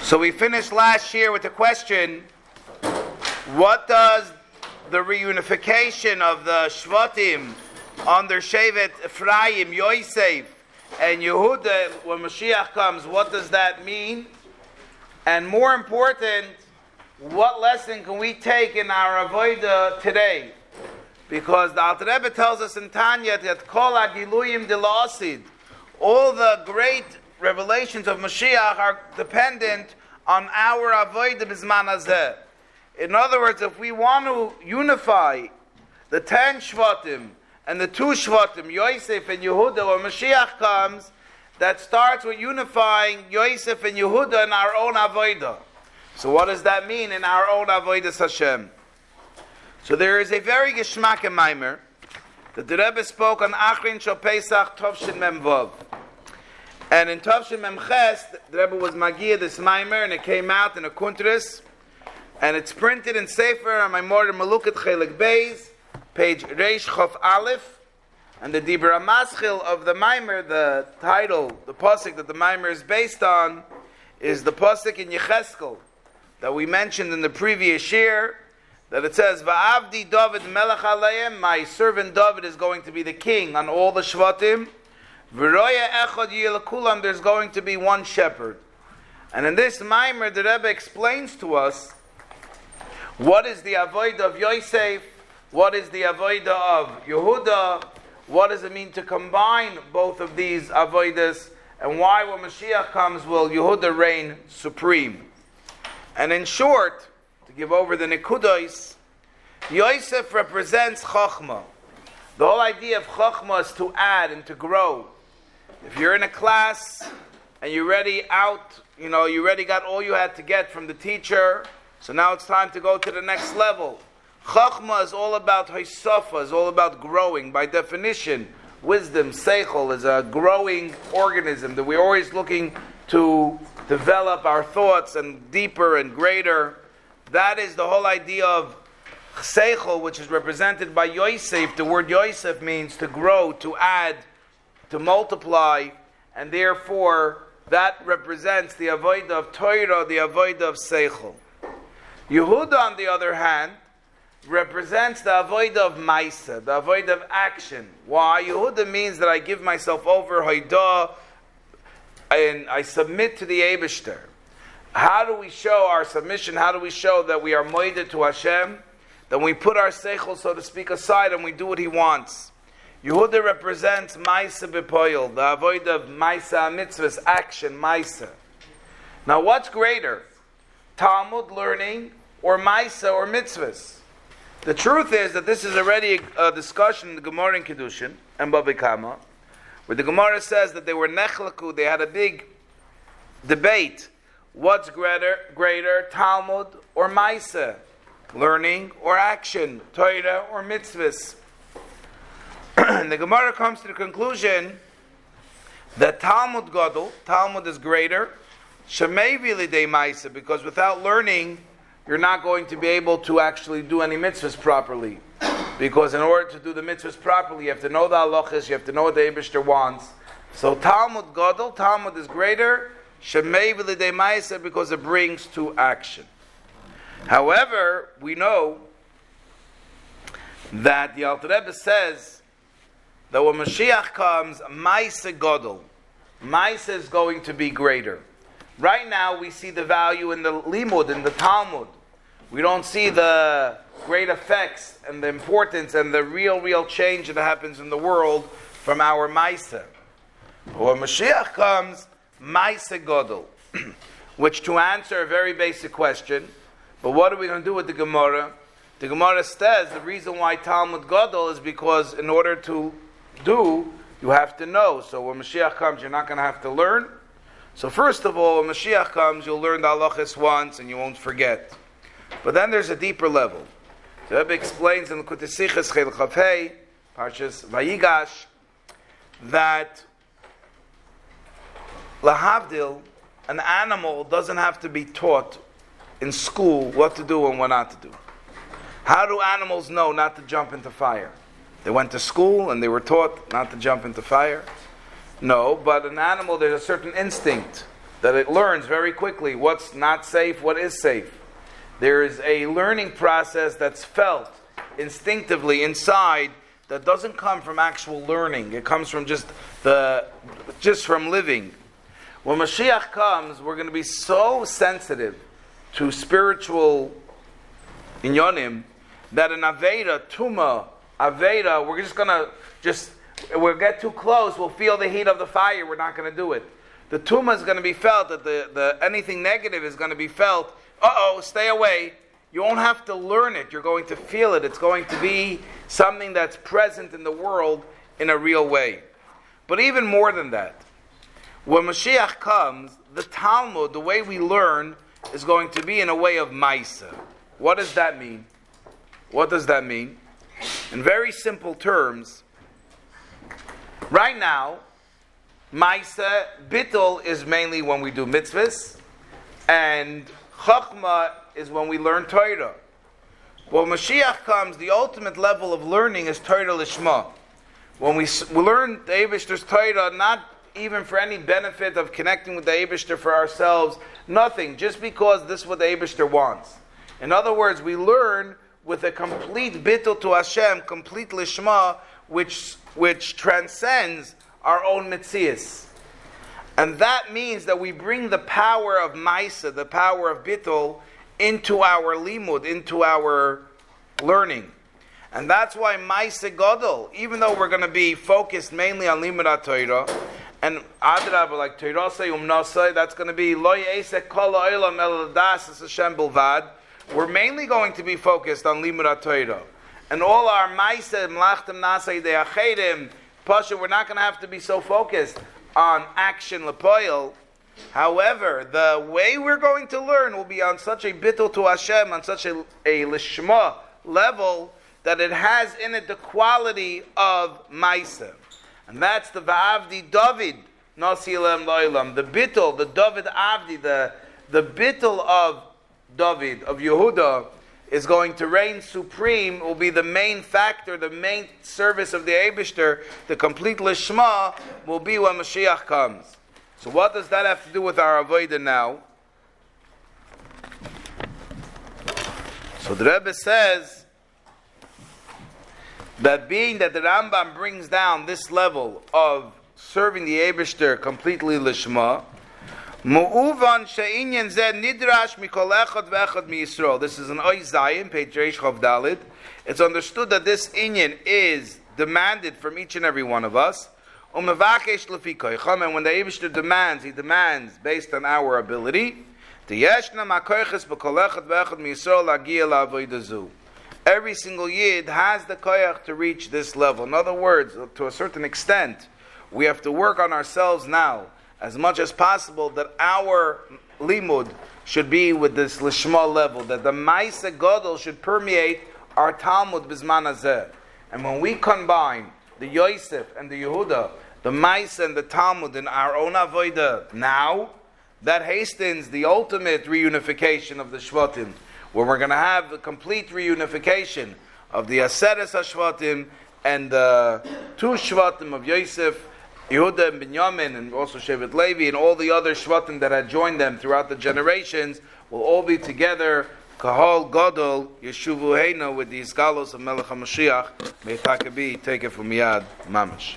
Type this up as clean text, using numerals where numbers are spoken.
So we finished last year with the question, what does the reunification of the Shvatim under Shevet Ephraim, Yosef, and Yehuda, when Mashiach comes, what does that mean? And more important, what lesson can we take in our Avodah today? Because the Alter Rebbe tells us in Tanya that Kol HaGiluyim de La'asid, all the great revelations of Mashiach are dependent on our Avodah B'zman Hazeh. In other words, if we want to unify the 10 Shvatim and the 2 Shvatim, Yosef and Yehuda, when Mashiach comes, that starts with unifying Yosef and Yehuda in our own Avodah. So what does that mean in our own Avodah Hashem? So there is a very geschmack Maimer that the Rebbe spoke on Achrin Shal Pesach Tovshin Mem Vav. And in Tovshin Mem Ches, the Rebbe was Magia this Maimer, and it came out in a Kuntris, and it's printed in Sefer HaMaimor Malukat Chelik Beis, page Reish Chof Aleph, and the Dibra Maschil of the Maimer, the title, the pasuk that the Maimer is based on, is the pasuk in Yecheskel that we mentioned in the previous year, that it says, Va'avdi David melech alayim, my servant David is going to be the king on all the Shvatim. V'roya echad yilkulam, there's going to be one shepherd. And in this Maimer, the Rebbe explains to us what is the Avodah of Yosef, what is the Avodah of Yehuda, what does it mean to combine both of these Avodas, and why when Mashiach comes will Yehuda reign supreme. And in short, to give over the Nekudos, Yosef represents Chochmah. The whole idea of Chochmah is to add and to grow. If you're in a class and you're already out, you already got all you had to get from the teacher, so now it's time to go to the next level. Chochmah is all about Haisafa, is all about growing. By definition, wisdom, Seichel, is a growing organism that we're always looking to develop our thoughts and deeper and greater. That is the whole idea of Seichel, which is represented by Yosef. The word Yosef means to grow, to add, to multiply, and therefore that represents the Avodah of Torah, the Avodah of Seichel. Yehuda, on the other hand, represents the Avodah of Maisa, the Avodah of action. Why? Yehuda means that I give myself over, Haidah, and I submit to the Eibishter. How do we show our submission? How do we show that we are moeded to Hashem? That we put our seichel, so to speak, aside and we do what He wants. Yehuda represents Maisa B'Poyel, the Avodah of Maisa Mitzvahs, action, Maisa. Now what's greater? Talmud learning, or Maisa, or Mitzvahs? The truth is that this is already a discussion in the Gemara in Kedushin, and Bava Kama, where the Gemara says that they were nechlaku, they had a big debate. What's greater, Talmud or Maisa? Learning or action, Torah or mitzvahs? And the Gemara comes to the conclusion that Talmud Gadol, Talmud is greater, Shemei Lidei Maisa, because without learning, you're not going to be able to actually do any mitzvahs properly. Because in order to do the mitzvahs properly, you have to know the halachas, you have to know what the Eibishter wants. So Talmud Gadol, Talmud is greater, Shemei V'lidei Maisa, because it brings to action. However, we know that the Alter Rebbe says that when Mashiach comes, Maisa Gadol, Maisa is going to be greater. Right now, we see the value in the Limud, in the Talmud. We don't see the great effects and the importance and the real change that happens in the world from our Maisa. But when Mashiach comes, Maisa Gadol, which to answer a very basic question, but what are we going to do with the Gemara? The Gemara says the reason why Talmud Gadol is because in order to do, you have to know. So when Mashiach comes, you're not going to have to learn. So first of all, when Mashiach comes, you'll learn the halachas once and you won't forget. But then there's a deeper level. The Rebbe explains in the Kutesiches Chel Chafei, Parshas Vayigash, that lahavdil, an animal doesn't have to be taught in school what to do and what not to do. How do animals know not to jump into fire? They went to school and they were taught not to jump into fire? No, but an animal, there's a certain instinct that it learns very quickly what's not safe, what is safe. There is a learning process that's felt instinctively inside that doesn't come from actual learning. It comes from just from living. When Mashiach comes, we're going to be so sensitive to spiritual inyonim that an Aveda, Tuma, Aveda, we're just going to we'll get too close, we'll feel the heat of the fire, we're not going to do it. The Tuma is going to be felt, that the anything negative is going to be felt. Stay away. You won't have to learn it. You're going to feel it. It's going to be something that's present in the world in a real way. But even more than that, when Mashiach comes, the Talmud, the way we learn, is going to be in a way of Maisa. What does that mean? What does that mean? In very simple terms, right now, Maisa, Bittul is mainly when we do mitzvahs, and Chachma is when we learn Torah. When Mashiach comes, the ultimate level of learning is Torah Lishma. When we learn the Eibishter's Torah, not even for any benefit of connecting with the Eibishter for ourselves, nothing, just because this is what the Eibishter wants. In other words, we learn with a complete Bittul to Hashem, complete Lishma, which transcends our own Metzias. And that means that we bring the power of Maisa, the power of Bittul, into our limud, into our learning. And that's why Maisa Gadol, even though we're going to be focused mainly on limud HaTorah, and Adrabah, like Torah say Umnasai, that's going to be Lo Yesek Kol Ha'olam El Das Es Hashem Bilvad. We're mainly going to be focused on limud HaTorah. And all our Maisa, Mlachtem Nasai De'achedim, Pasha, we're not going to have to be so focused on action lepoil. However, the way we're going to learn will be on such a bittul to Hashem, on such a lishma level, that it has in it the quality of Maisa. And that's the Va'avdi David, Nasi Elam Lo'ilam, the bittul, the David Avdi, the bittul of David, of Yehuda, is going to reign supreme, will be the main factor, the main service of the Eibishter, the complete Lishma, will be when Mashiach comes. So what does that have to do with our Avodah now? So the Rebbe says that being that the Rambam brings down this level of serving the Eibishter completely Lishma, Mu'uvan she'inyan zeh nidrash mikol echad ve'echad miYisrael. This is an Oy Zayin, page Reish Chav Dalid. It's understood that this inyan is demanded from each and every one of us. U'mevakesh lefi koycham, and when the Eibishter demands, he demands based on our ability. Tiyeshna ma'koyches b'kol echad ve'echad miYisrael lagia la'avodah zu. Every single yid has the koyach to reach this level. In other words, to a certain extent, we have to work on ourselves now, as much as possible, that our limud should be with this lishma level, that the Maisa Gadol should permeate our Talmud bizman hazeh. And when we combine the Yosef and the Yehuda, the Maisa and the Talmud in our own avodah now, that hastens the ultimate reunification of the Shvatim, where we're going to have the complete reunification of the Aseres HaShvatim and the two Shvatim of Yosef, Yehuda and Binyamin, and also Shevet Levi, and all the other Shvatim that had joined them throughout the generations, will all be together, Kahal Gadol, Yeshuvu Heina, with the Iskalos of Melech HaMashiach. May Takabi take it from Yad Mamash.